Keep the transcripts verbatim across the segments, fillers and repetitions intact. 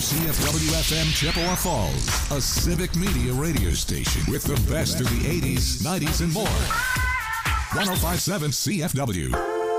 C F W F M Chippewa Falls, a civic media radio station with the best of the eighties, nineties, and more. one oh five point seven C F W.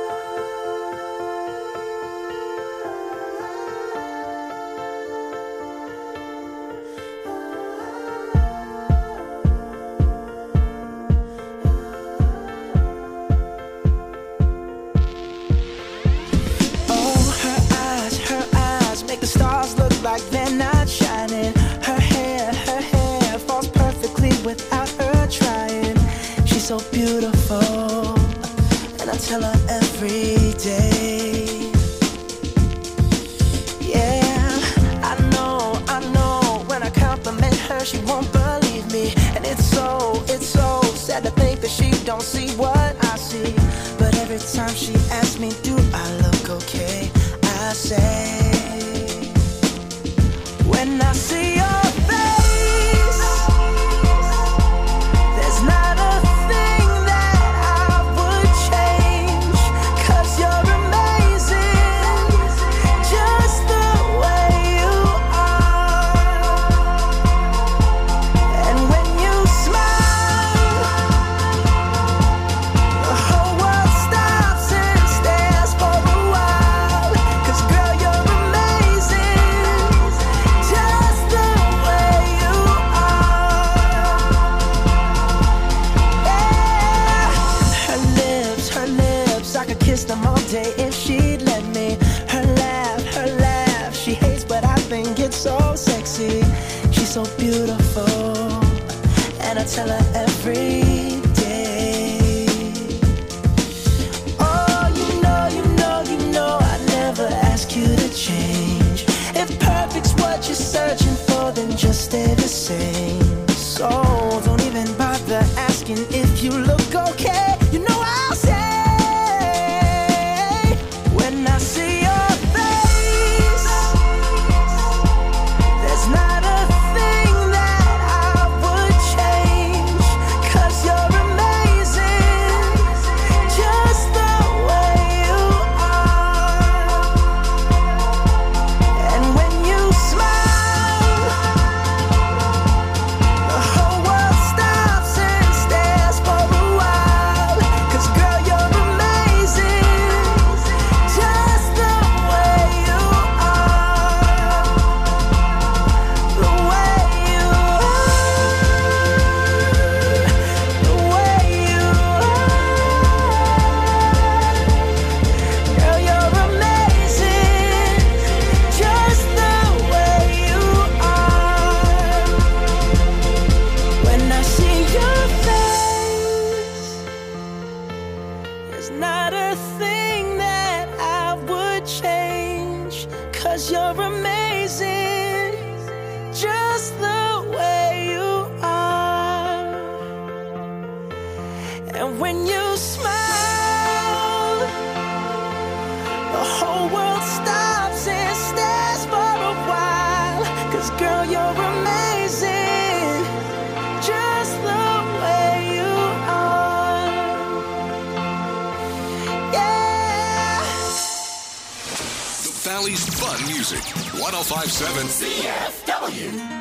one oh five point seven C F W.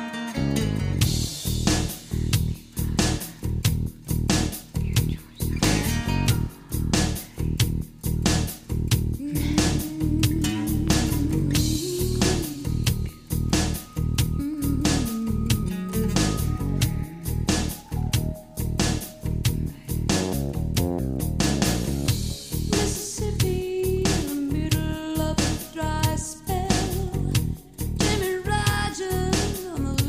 Jimmy Rogers on the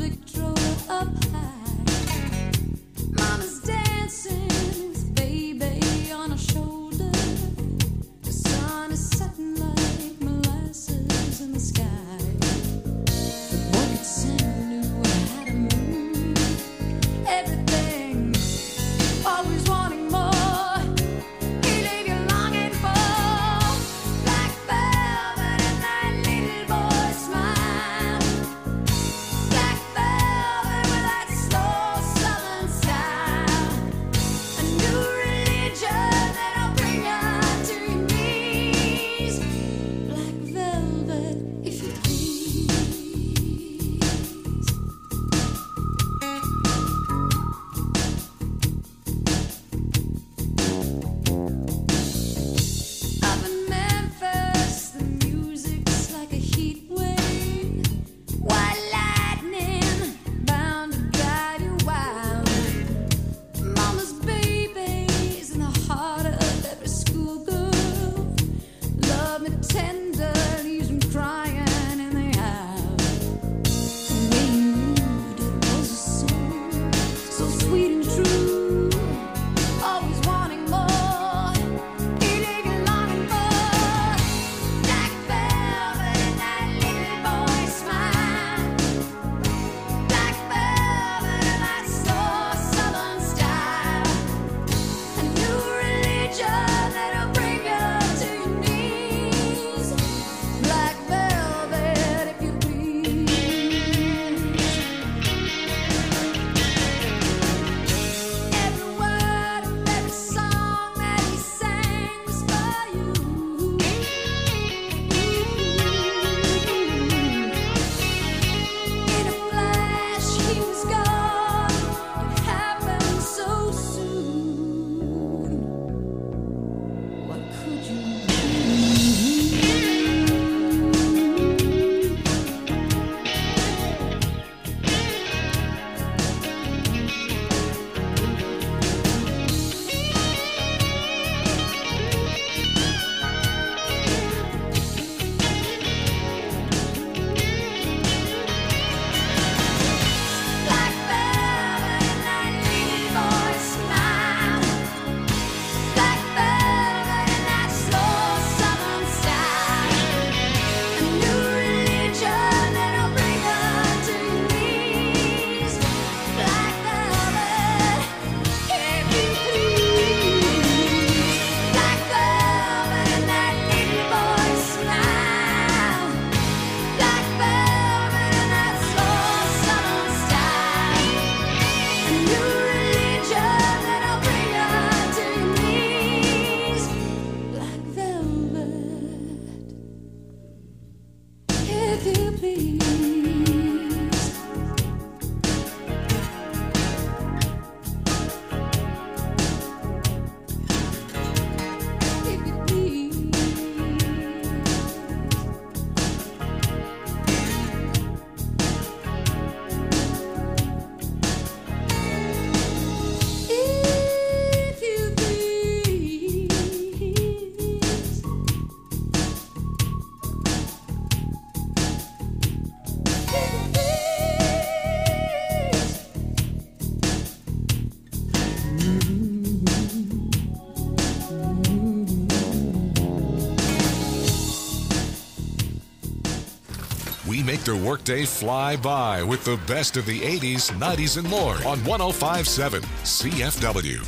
Make the workday fly by with the best of the eighties, nineties, and more on one oh five point seven C F W.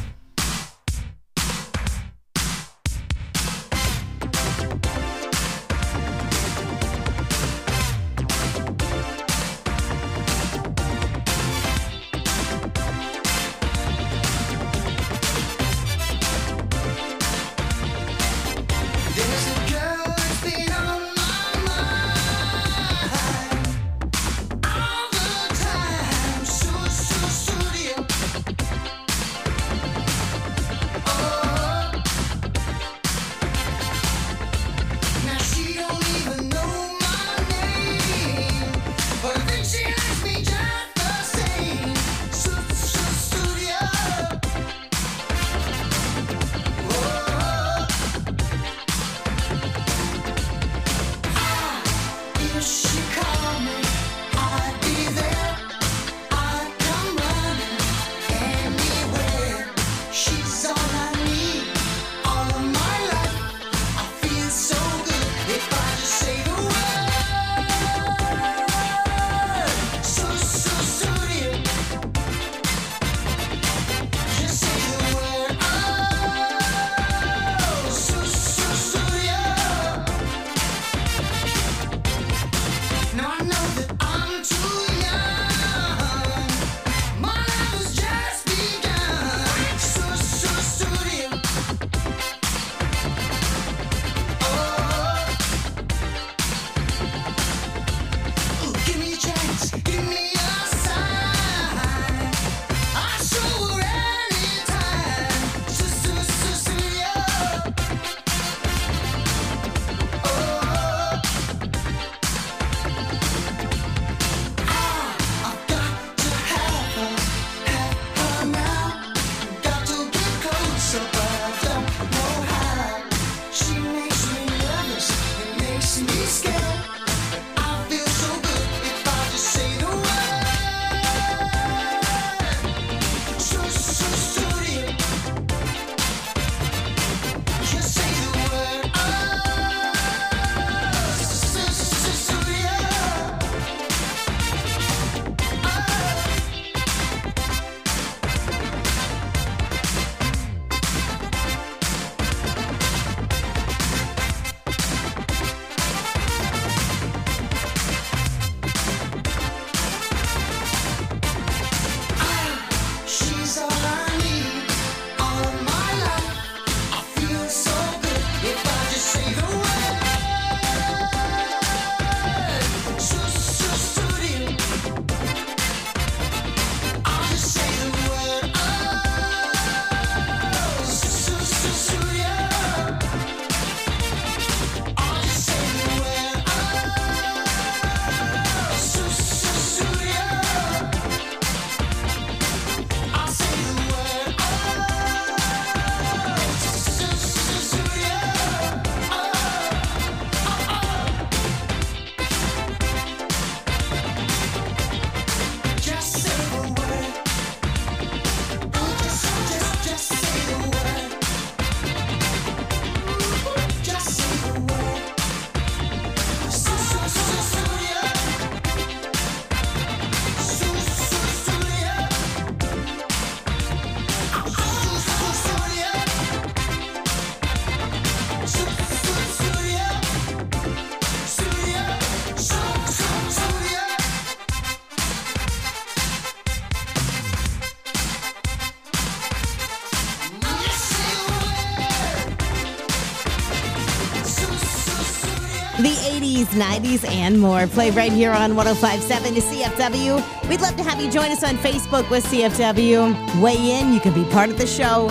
The eighties, nineties, and more. Play right here on one oh five point seven to C F W. We'd love to have you join us on Facebook with C F W. Weigh in. You can be part of the show.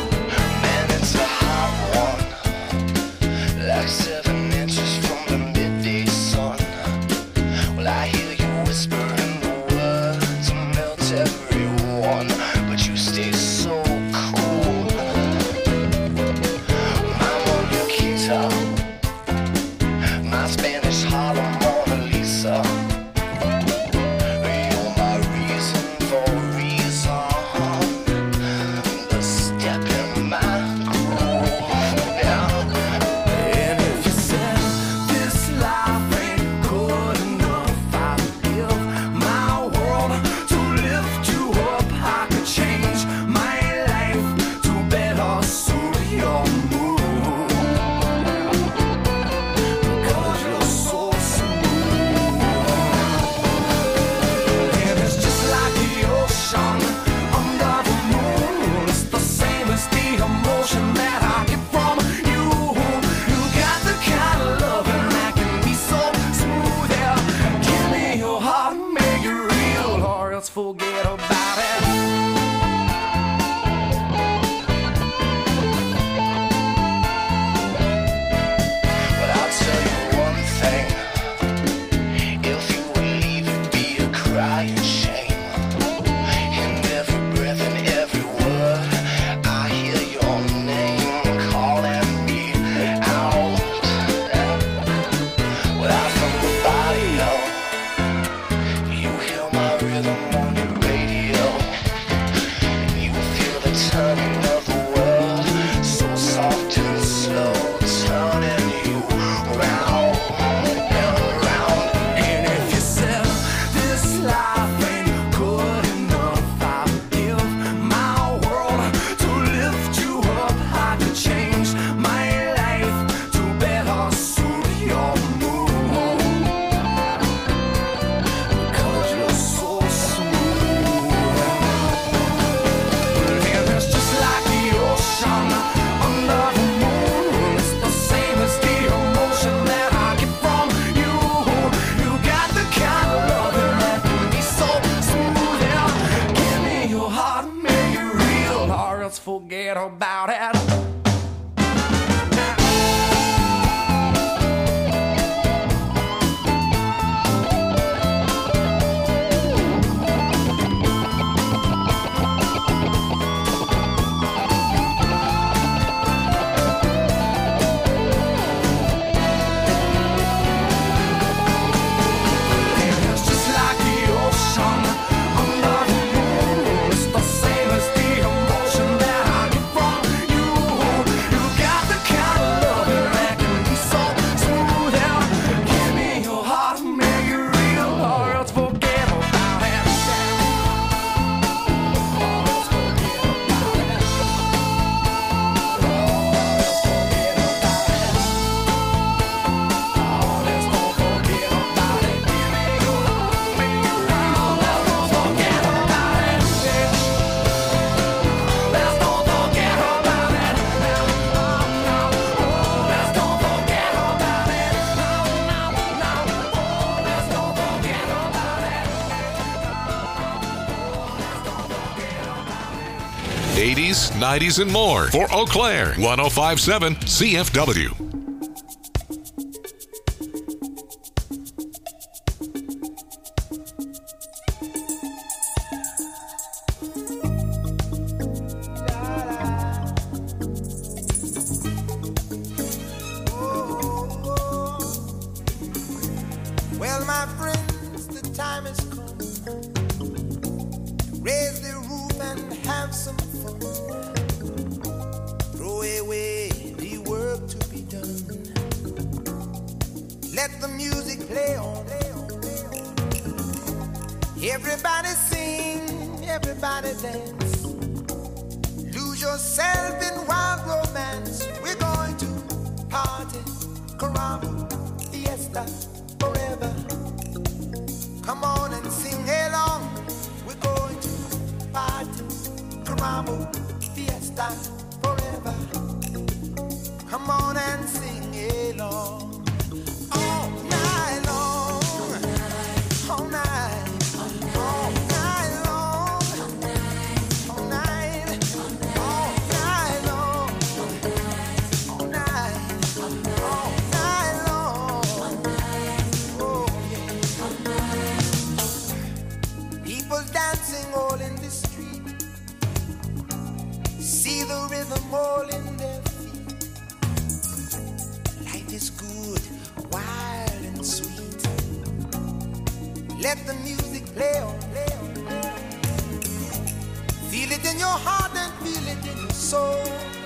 Man, it's a hot one. Like seven inches from the midday sun. Well, I hear you whispering the words to melt everyone. But you stay so cool. I'm on your guitar. My Spanish Harlem Mona Lisa. You're my reason for reason. The step in my groove. Yeah. And if you else forget about it. Forget about it. eighties, nineties, and more for Eau Claire. one oh five point seven C F W. Well, my friends, the time has come. Raise the roof and have some fun. Throw away the work to be done. Let the music play on. Everybody sing, everybody dance. Lose yourself in wild romance. We're going to party, caramba, fiesta, forever. Come on and sing along. We're going to party, caramba, fiesta, forever. Come on and sing along. All night long, all night, all night long, all night, all night long, all night, all night long. Oh yeah. People dancing all in the street. See the rhythm all in their feet. Life is good, wild and sweet. Let the music play on, play on, play on. Feel it in your heart and feel it in your soul.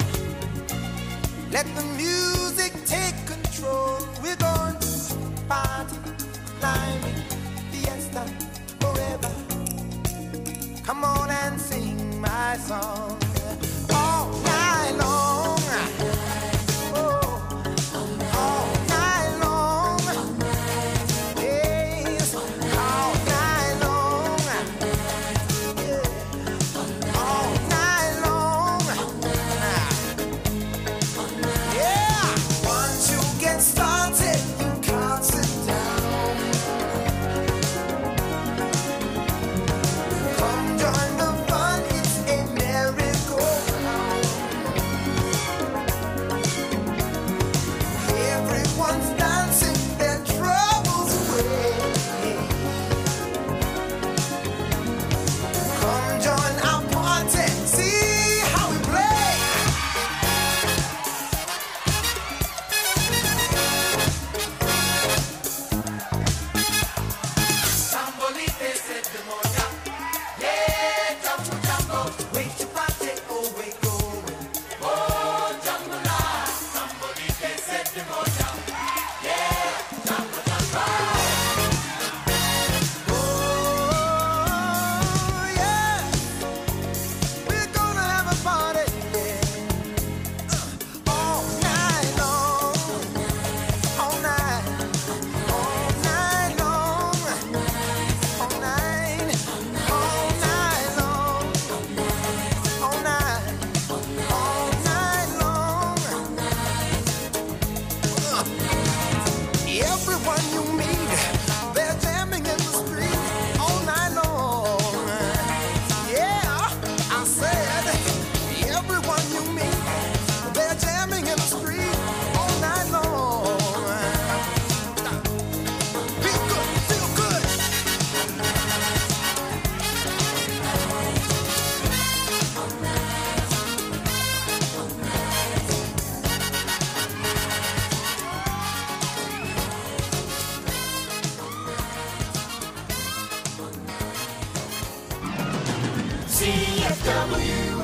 Let the music take control. We're going to party, climbing, fiesta, forever. Come on and sing my song. All night long. Oh, all night long. Yes, all night long. Yeah, all night long. Yeah, once you get started, you can't sit down. C F W.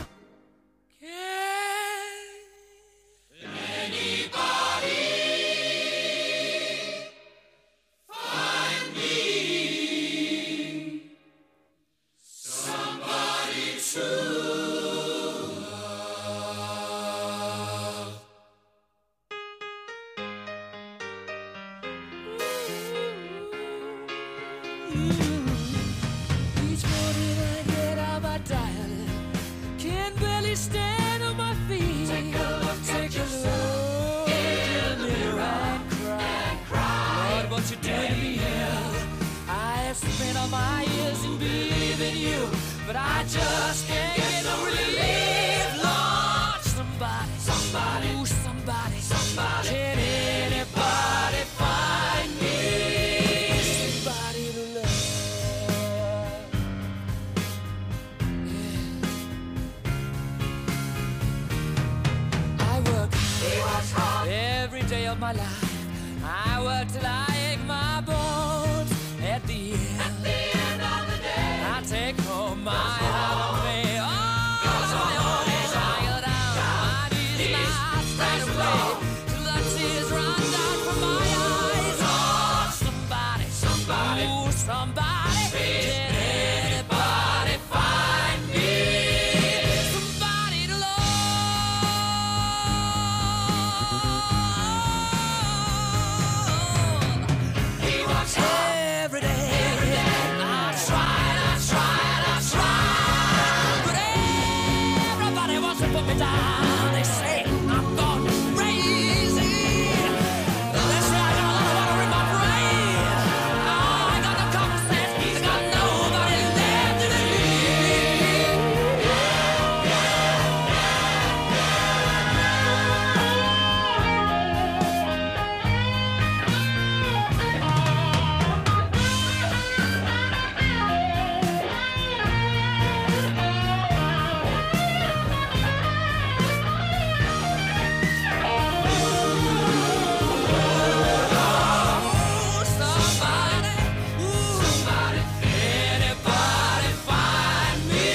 Each morning I get out my diet, can barely stand on my feet. Take a look Take at yourself in the mirror and cry. and cry. Lord, what you doing to me? I have spent all my years in believing you, but I just can't get no relief. Lord, somebody, somebody, ooh, somebody, somebody, can anybody find me somebody to love? I work hard every day of my life. I work till I ache my bones. At the end, At the end of the day, I take home my hard pay. All on my own as I go down my knees and I start to play till the tears run down from my eyes. Oh, somebody, somebody, ooh, somebody, can anybody find me somebody to love? He works hard every day. Every day. I tried, I tried, I tried, but everybody wants to put me down. They say I'm gone crazy. They say I got a lot of water in my brain. Oh, I got no common sense. I got nobody left to believe. Oh, somebody, ooh, somebody, anybody find me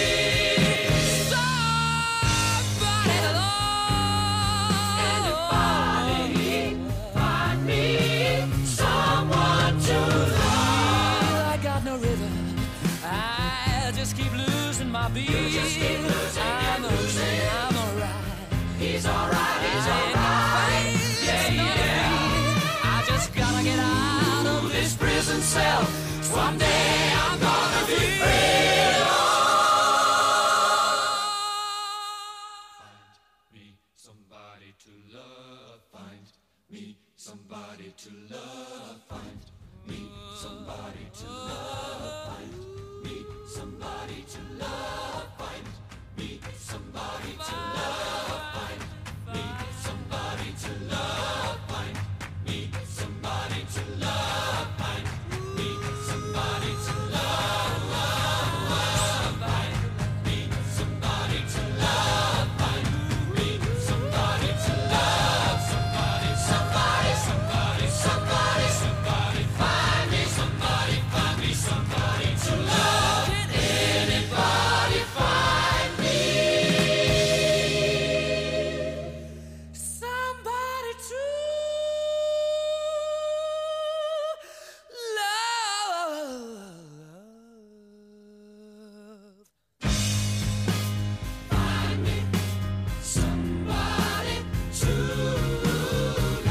somebody to love? Anybody find me someone to love? I got no rhythm. I just keep losing my beat. Just keep losing, I'm losing. I'm alright. He's alright. He's alright. Yeah, yeah. I just gotta get out of this prison cell. Someday I'm gonna be free. Find me somebody to love. Find me somebody to love. Find me somebody to love. Find me somebody to love. Find me somebody to love. Find me somebody to love. Find me somebody to love. Find me somebody to love. Find me somebody to love. Find me somebody to love. Somebody, somebody, somebody, somebody, somebody. Find me somebody, find me somebody to love. Can anybody find me somebody to love? Find me somebody to love.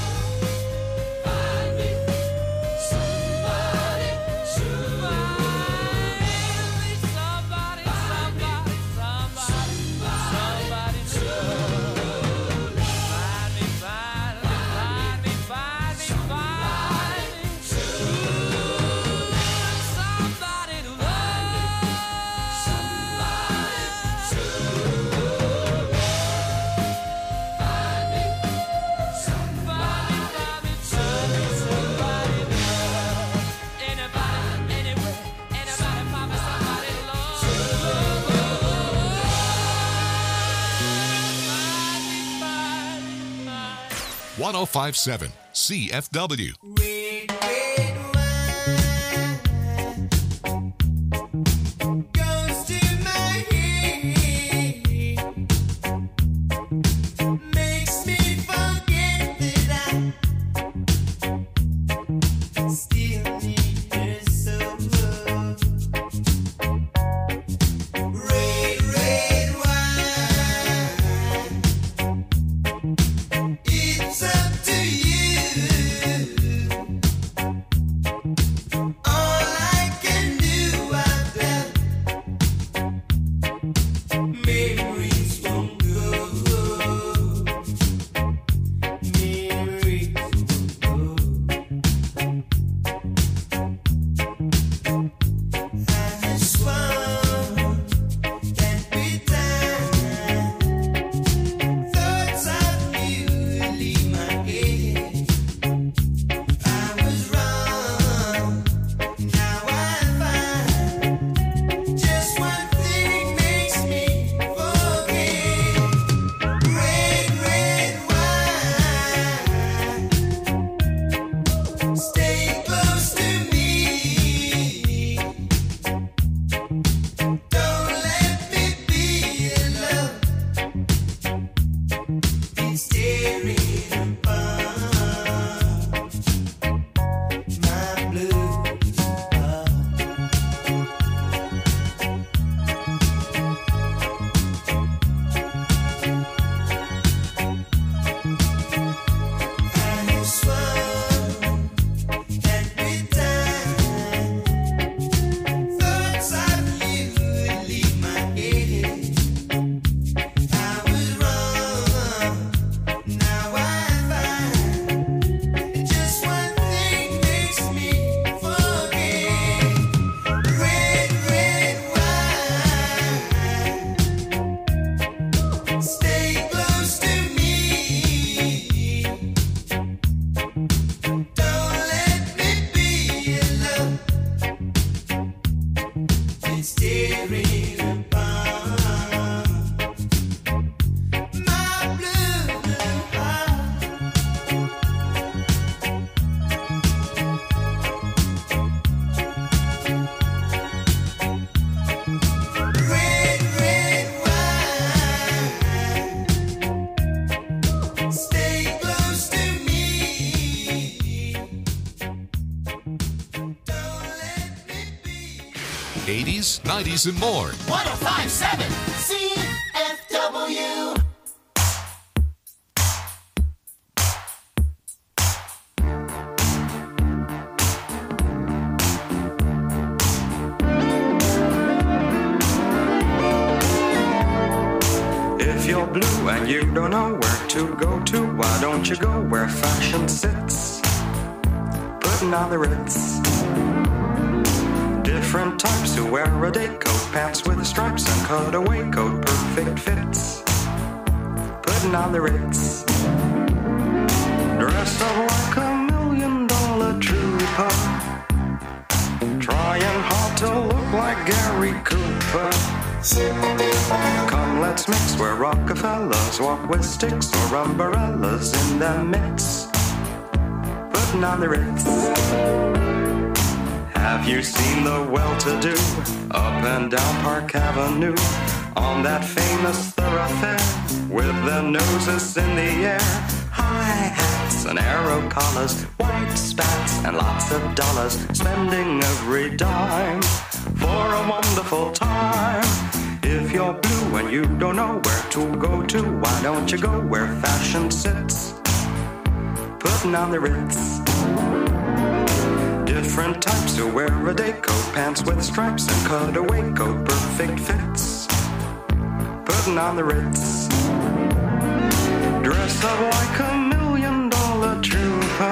Find me somebody to love. Find me somebody, somebody, somebody, somebody to love. Find me, find me, find me, find me, find me to love. Somebody to love. Somebody to love. Find me somebody, find me somebody, somebody to love. Anybody, anywhere, anybody find me somebody to love. Find me, find me, find me. one oh five point seven C F W. Red, red wine goes to my staring upon my blue, blue heart. Red, red wine, stay close to me. Don't let me be. eighties, nineties, and more. one oh five point seven C F W. If you're blue and you don't know where to go to, why don't you go where fashion sits? Putting on the Ritz. Different types who wear a day coat, pants with stripes and cutaway coat, perfect fits. Putting on the Ritz. Dressed up like a million dollar trooper, trying hard to look like Gary Cooper. Come, let's mix where Rockefellers walk with sticks or umbrellas in their midst. Putting on the Ritz. Have you seen the well-to-do up and down Park Avenue on that famous thoroughfare with their noses in the air? High hats and arrow collars, white spats and lots of dollars, spending every dime for a wonderful time. If you're blue and you don't know where to go to, why don't you go where fashion sits? Putting on the Ritz. Different types who wear a day coat, pants with stripes and cutaway coat, perfect fits. Putting on the Ritz. Dressed up like a million dollar trooper,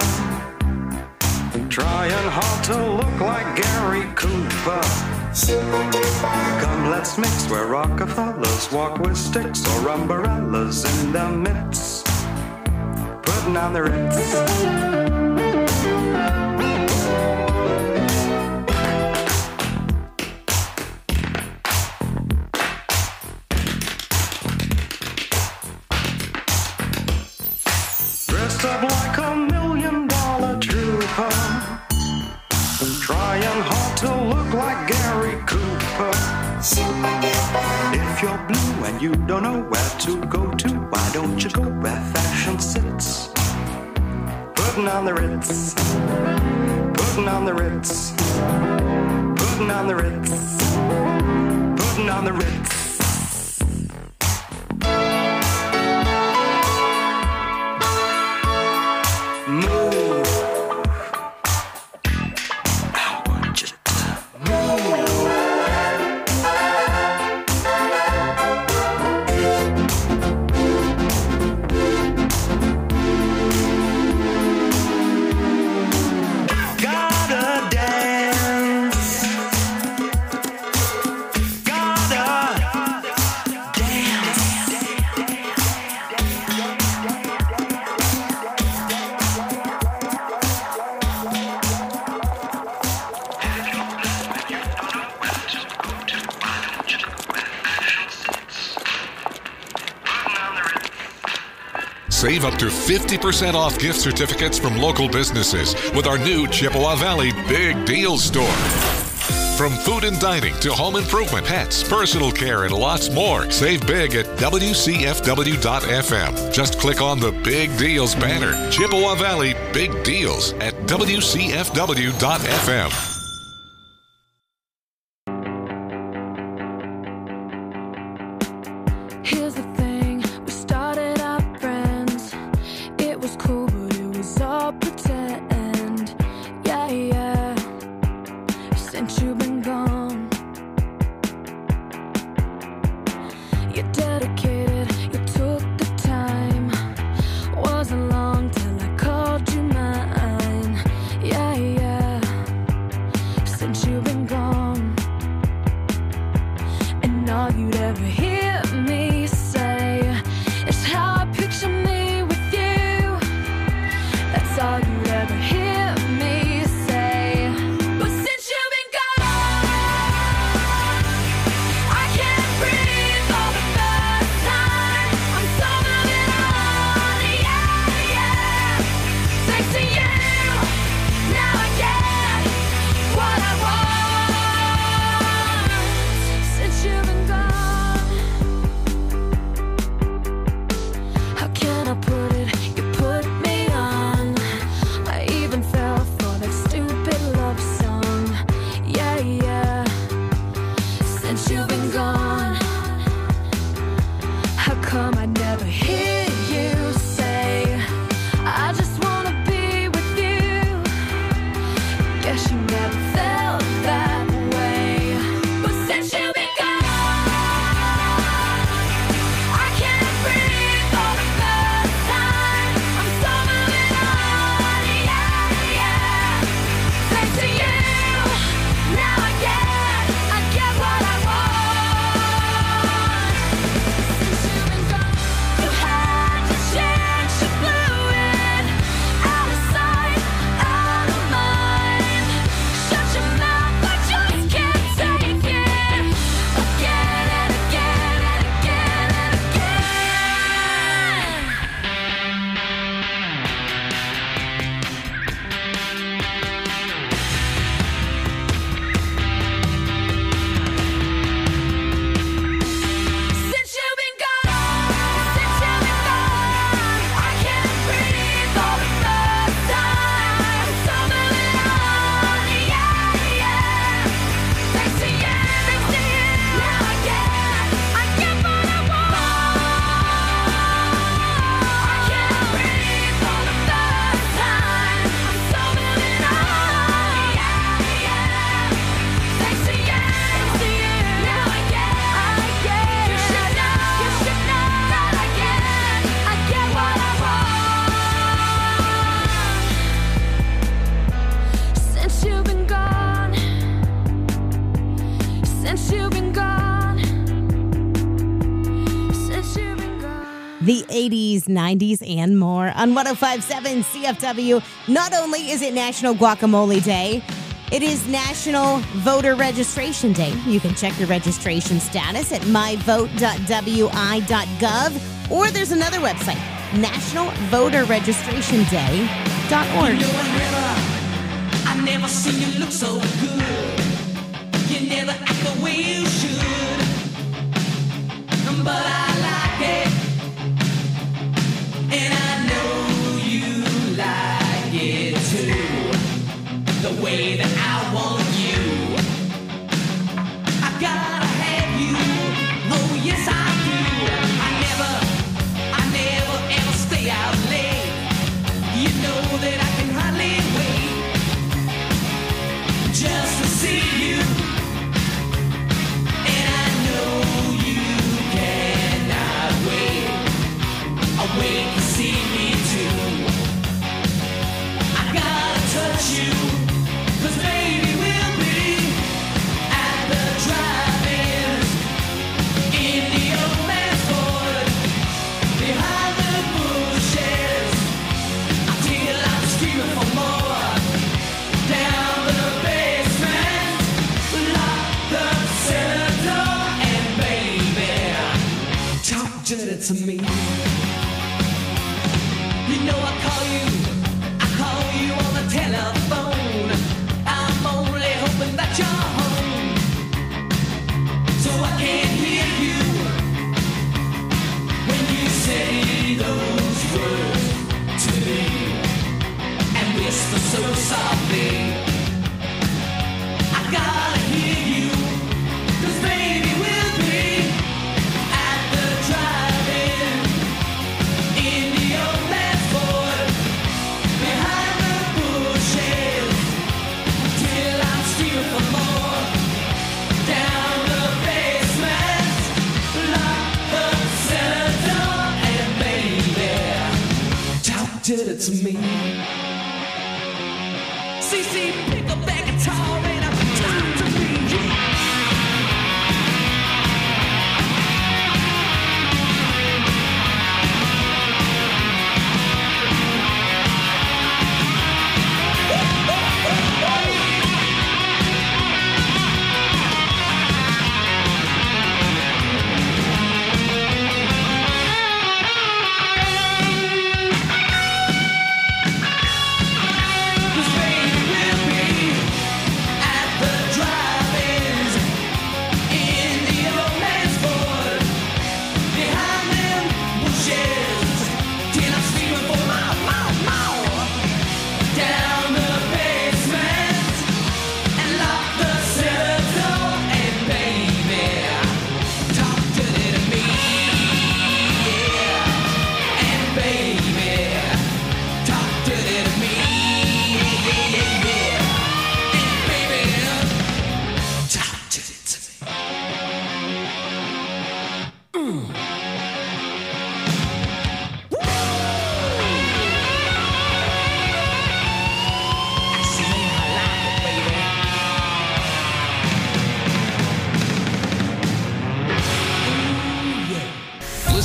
trying hard to look like Gary Cooper. Come, let's mix where Rockefellers walk with sticks or umbrellas in their midst. Putting on the Ritz. Dressed up like a million dollar trooper, trying hard to look like Gary Cooper. If you're blue and you don't know where to go to, why don't you go where fashion sits? Putting on the Ritz. Putting on the Ritz. Putting on the Ritz. Putting on the Ritz. Move. I want you to move. Gotta dance. Gotta dance. Save up to fifty percent off gift certificates from local businesses with our new Chippewa Valley Big Deal Store. From food and dining to home improvement, pets, personal care, and lots more. Save big at W C F W dot F M. Just click on the Big Deals banner. Chippewa Valley Big Deals at W C F W dot F M. Here's the thing, we started out friends. It was cool, but it was all pretend. Yeah, yeah. Since you've been gone, you're dedicated, you took the time. Wasn't long till I called you mine. Yeah, yeah. since you've been gone. How come I never hear you say, I just wanna be with you? Guess you never felt that way. But since you've been gone, I can't breathe for the first time. I'm so moving on, yeah, yeah. Thanks to you, now I get, I get what I want. Since you've been gone, you had to change, you blew it. Out of sight, out of mind. Shut your mouth, I just can't take it. Again and again and again and again. Since you've been gone, since you've been gone, I can't breathe for the first time. So moving on, yeah, yeah. Thanks to you, thanks to you, now I get, I get what I want. I can't breathe for the first time. I'm so moving on, yeah, yeah. Thanks to you, thanks to you, now I get, I get. You should know, you should know that I get, I get what I want. Since you've been gone, since you've been gone, since you've been gone. The eighties, nineties, and more on one oh five point seven C F W. Not only is it National Guacamole Day, it is National Voter Registration Day. You can check your registration status at my vote dot w i dot gov, or there's another website, national voter registration day dot org. You know what, River? I never seen you look so good. You never act the way you should. But I like it. And I know you like it too. The way that I want you. I gotta have you. Oh, yes, I do. I never, I never ever stay out late. You know that I can hardly wait just to see you. And I know you cannot wait. I wait to see me too. I gotta touch you, 'cause baby we'll be at the drive-in in the old man's Ford, behind the bushes, until I'm screaming for more. Down the basement, lock the cellar door, and baby, talk dirty to me. You know I call you, I call you on the telephone. I'm only hoping that you're home, so I can hear you when you say those words to me and whisper so softly. I gotta hear you, 'cause baby we'll be at the drive-in in the old man's Ford, behind the bushes, till I'm screaming for more. Down the basement, lock the cellar door, and baby, talk dirty to me. C C, pick up that guitar and talk to me. Cause baby we'll be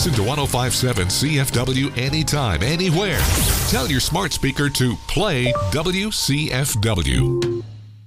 Listen to one oh five point seven C F W anytime, anywhere. Tell your smart speaker to play W C F W.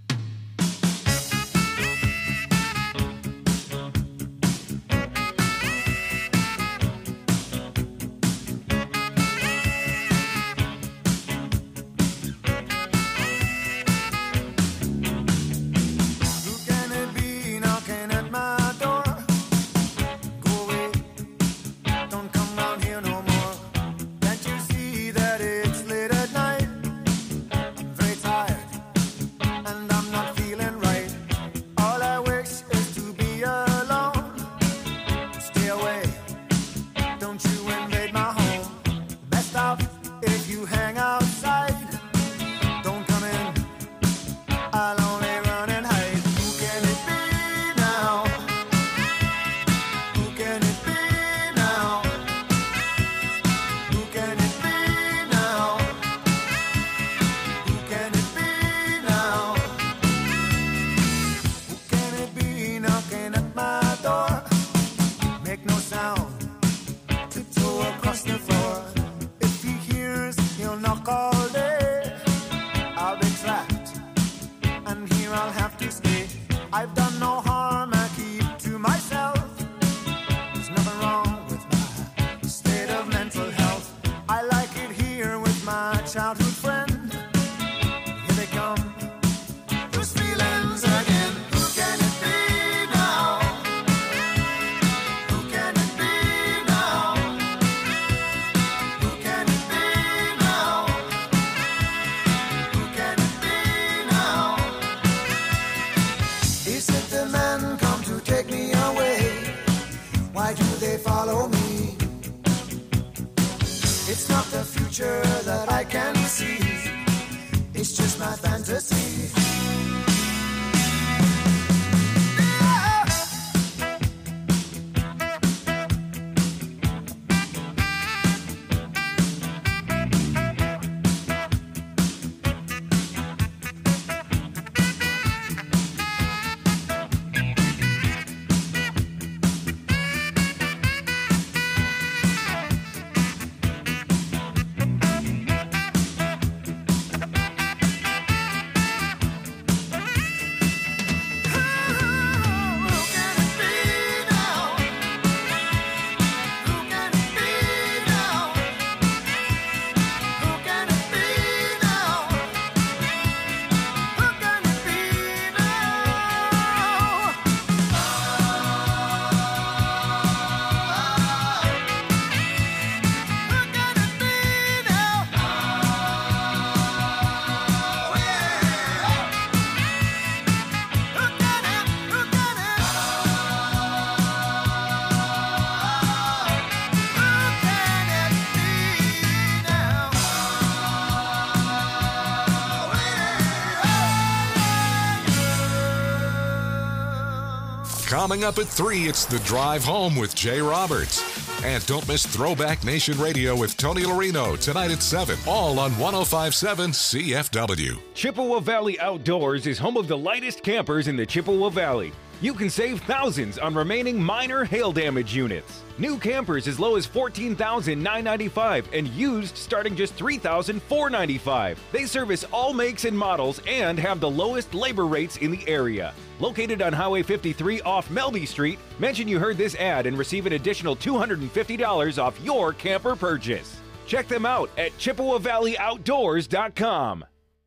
Coming up at three, it's The Drive Home with Jay Roberts. And don't miss Throwback Nation Radio with Tony Larino tonight at seven, all on one oh five point seven C F W. Chippewa Valley Outdoors is home of the lightest campers in the Chippewa Valley. You can save thousands on remaining minor hail damage units. New campers as low as fourteen thousand nine hundred ninety-five dollars and used starting just three thousand four hundred ninety-five dollars. They service all makes and models and have the lowest labor rates in the area. Located on Highway fifty-three off Melby Street, mention you heard this ad and receive an additional two hundred fifty dollars off your camper purchase. Check them out at Chippewa Valley Outdoors dot com.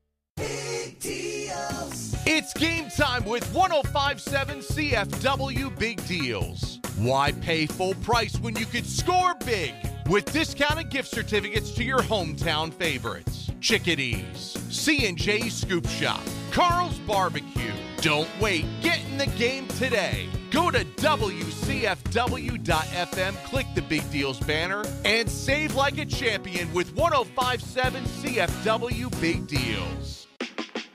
It's game time with one oh five point seven C F W Big Deals. Why pay full price when you could score big with discounted gift certificates to your hometown favorites? Chickadees, C and J Scoop Shop, Carl's Barbecue. Don't wait, get in the game today. Go to W C F W dot F M, click the Big Deals banner, and save like a champion with one oh five point seven C F W Big Deals.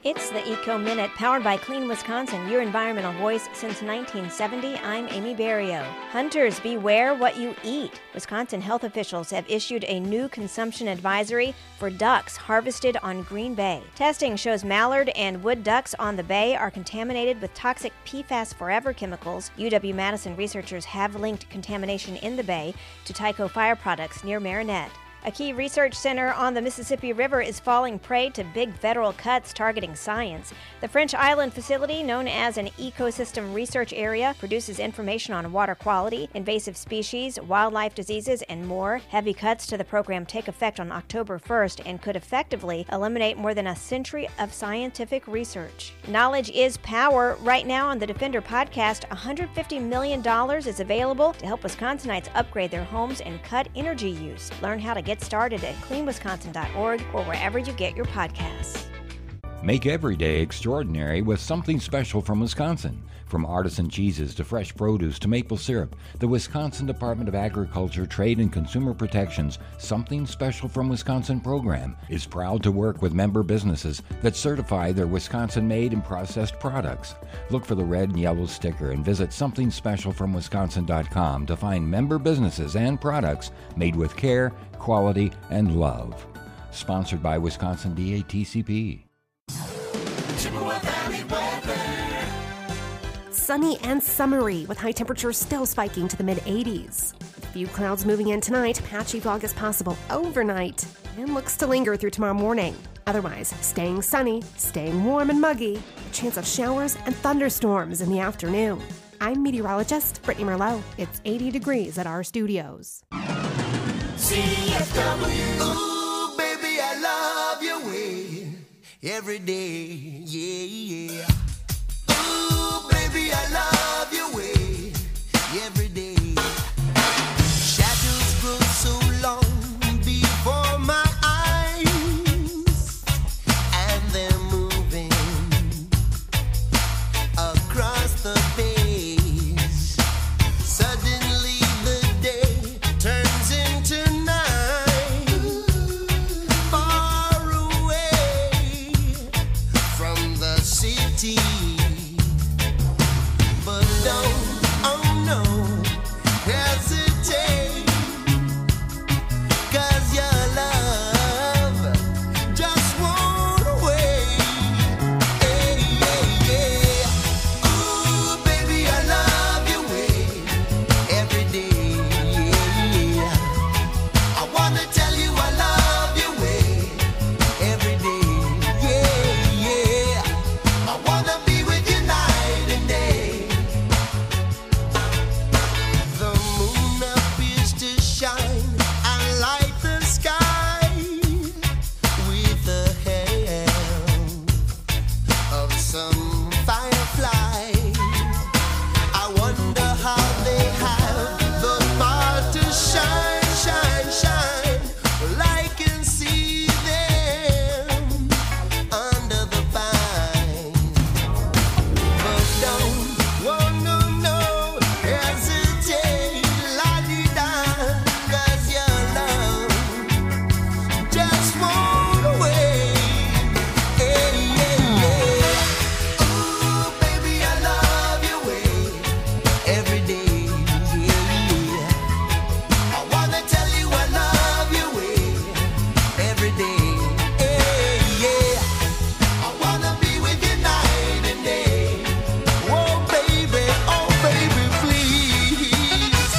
It's the Eco Minute, powered by Clean Wisconsin, your environmental voice since nineteen seventy. I'm Amy Barrio. Hunters, beware what you eat. Wisconsin health officials have issued a new consumption advisory for ducks harvested on Green Bay. Testing shows mallard and wood ducks on the bay are contaminated with toxic P FAS Forever chemicals. U W-Madison researchers have linked contamination in the bay to Tyco Fire Products near Marinette. A key research center on the Mississippi River is falling prey to big federal cuts targeting science. The French Island facility, known as an ecosystem research area, produces information on water quality, invasive species, wildlife diseases, and more. Heavy cuts to the program take effect on October first and could effectively eliminate more than a century of scientific research. Knowledge is power. Right now on the Defender podcast, one hundred fifty million dollars is available to help Wisconsinites upgrade their homes and cut energy use. Learn how to get started at clean wisconsin dot org or wherever you get your podcasts. Make every day extraordinary with something special from Wisconsin. From artisan cheeses to fresh produce to maple syrup, the Wisconsin Department of Agriculture, Trade and Consumer Protection's Something Special from Wisconsin program is proud to work with member businesses that certify their Wisconsin-made and processed products. Look for the red and yellow sticker and visit something special from wisconsin dot com to find member businesses and products made with care, quality, and love. Sponsored by Wisconsin D A T C P. Chippewa Valley weather. Sunny and summery, with high temperatures still spiking to the mid eighties. A few clouds moving in tonight, patchy fog is possible overnight, and looks to linger through tomorrow morning. Otherwise, staying sunny, staying warm and muggy, a chance of showers and thunderstorms in the afternoon. I'm meteorologist Brittany Merlot. It's eighty degrees at our studios. C F W. Ooh, baby, I love your way every day. Yeah, yeah. Ooh, baby, I love your way every day. Shadows grow so long before my eyes, and they're moving across the page. Suddenly the day turns into night, far away from the city. But don't, oh no, hesitate, 'cause your love just won't wait. Hey, yeah, yeah. Ooh, baby, I love your way every day. Yeah. I wanna tell you I love your way every day. Yeah, yeah. I wanna be with you night and day. The moon appears to shine and light the sky with the help of some firefly. I wonder how they have the power to shine, shine, shine. Well, I can see them under the pine. But don't, oh no, no, hesitate, la-di-da, 'cause your love just won't wait. Hey, yeah, yeah. Ooh, baby, I love your way every day. Yeah. I wanna tell you I love your way every day. Hey, yeah. I wanna be with you night and day. Oh, baby, oh, baby, please.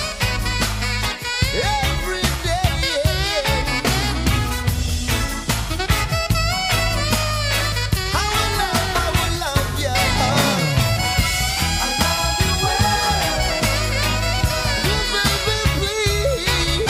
Every day. How I love, how I love you. I love you well. Oh, baby, please.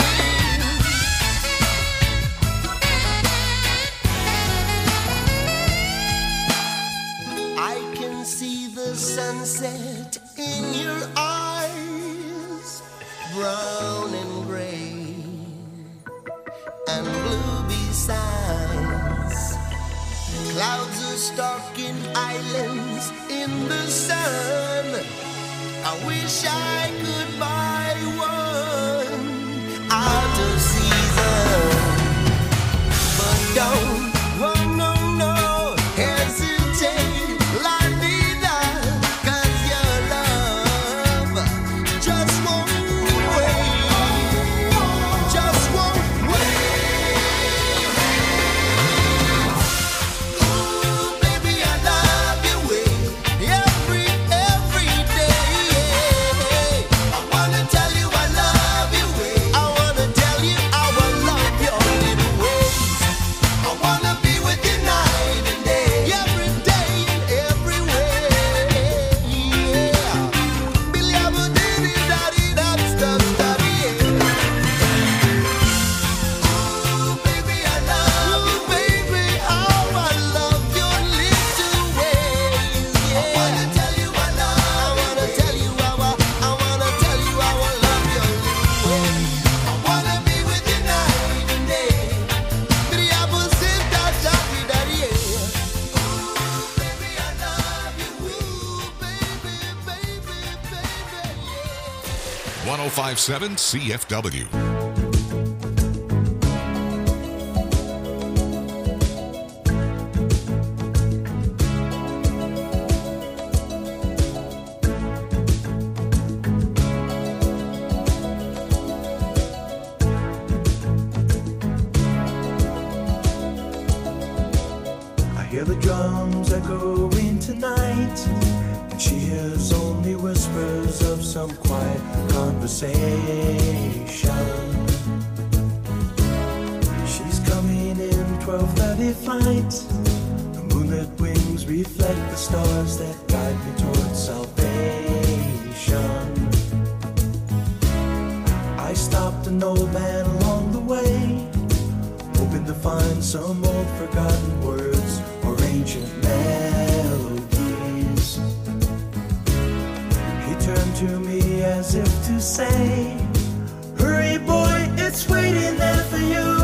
I can see the sunset in your eyes, brown and gray and blue besides. Clouds are stalking islands in the sun. I wish I could buy one out of season, but don't, oh no, no, hesitate. one oh five point seven C F W. Hear the drums echoing tonight, and she hears only whispers of some quiet conversation. She's coming in twelve thirty flight. The moonlit wings reflect the stars that guide me towards salvation. I stopped an old man along the way, hoping to find some old forgotten words or ancient melodies. He turned to me as if to say, hurry boy, it's waiting there for you.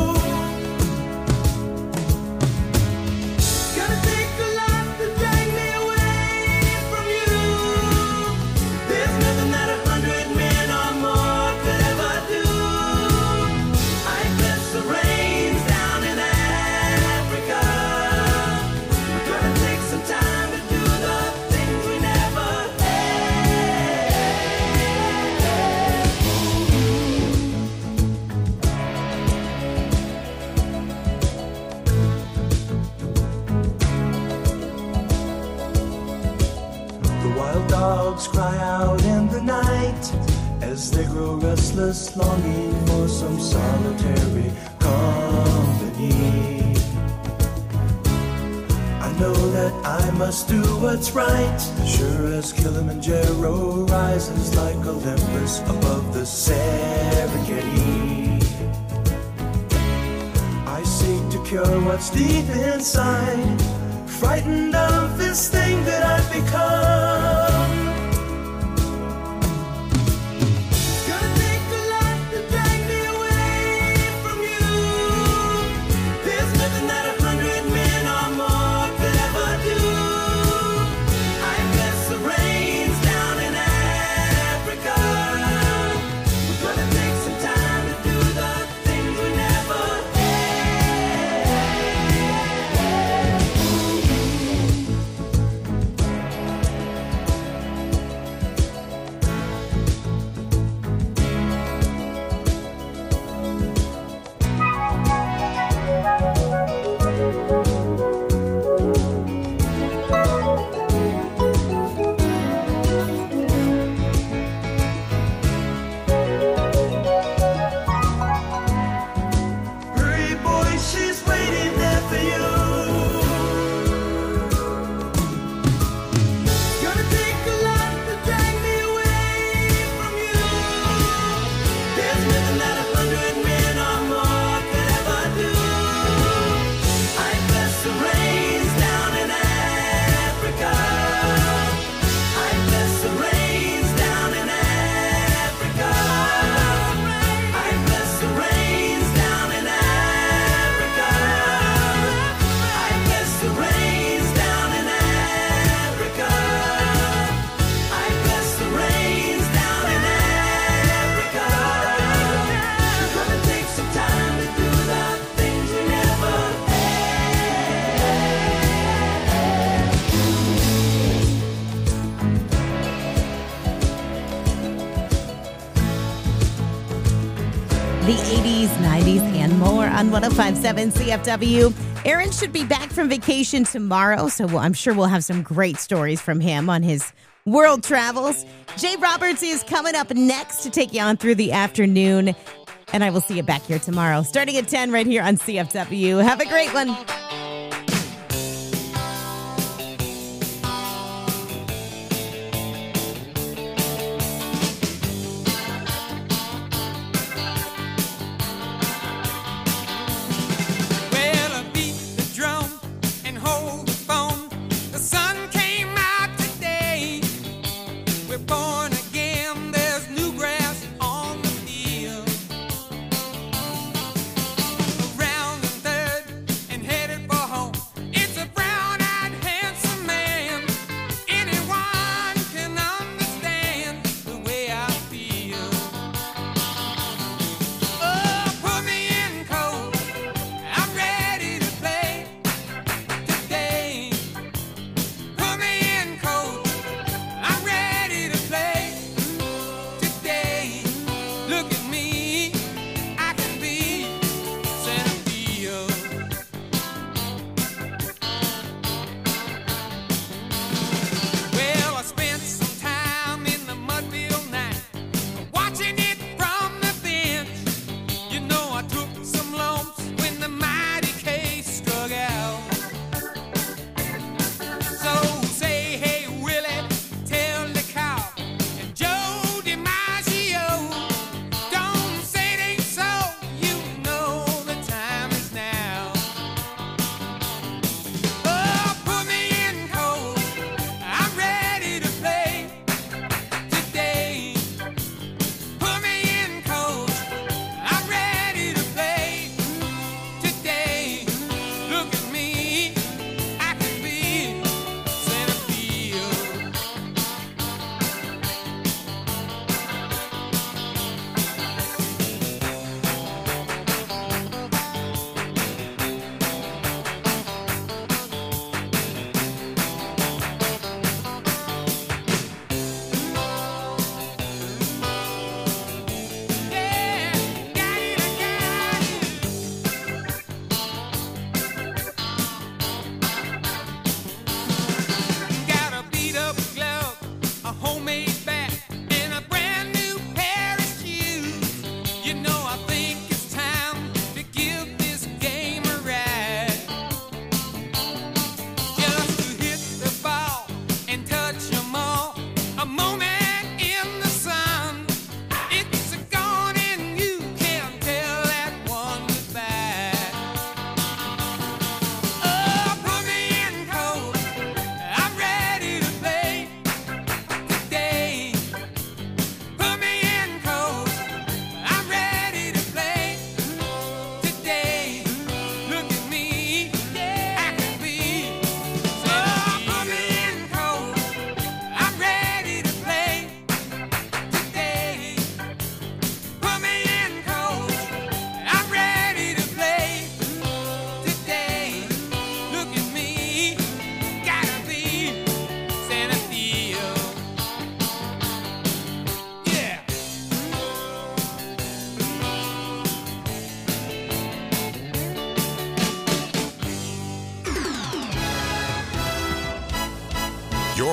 Gonna take a lot to drag me away from you. There's nothing that a hundred men or more could ever do. I bless the rains down in Africa. We're gonna take some time to do the things we never The wild dogs cry out in the night as they grow restless, longing for some solitary company. I know that I must do what's right, sure as Kilimanjaro rises like Olympus above the Serengeti. I seek to cure what's deep inside, frightened of this thing that I've become. Gonna take a lot to drag me away from you. There's nothing that a hundred men or more could ever do. I bless the rains down in Africa. We're gonna take some time to do the things we never Hurry, boy, she's waiting there for you. Gonna take a lot to drag me away from you. There's nothing that a hundred men or more could ever do. I bless the rains down in Africa. I bless the rains down in Africa. I bless the rains down in Africa. I bless the rains down in Africa. I bless the rains down in Africa. We're gonna take some time to do the things we never The eighties, nineties, and more on one oh five point seven C F W. Aaron should be back from vacation tomorrow, so I'm sure we'll have some great stories from him on his world travels. Jay Roberts is coming up next to take you on through the afternoon, and I will see you back here tomorrow, starting at ten right here on C F W. Have a great one. Well, I beat the drum and hold the phone. The sun came out today. We're born again. There's new grass on the field. Around the third and headed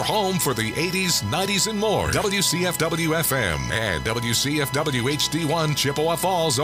home for the eighties, nineties, and more. W C F W F M and W C F W H D one Chippewa Falls,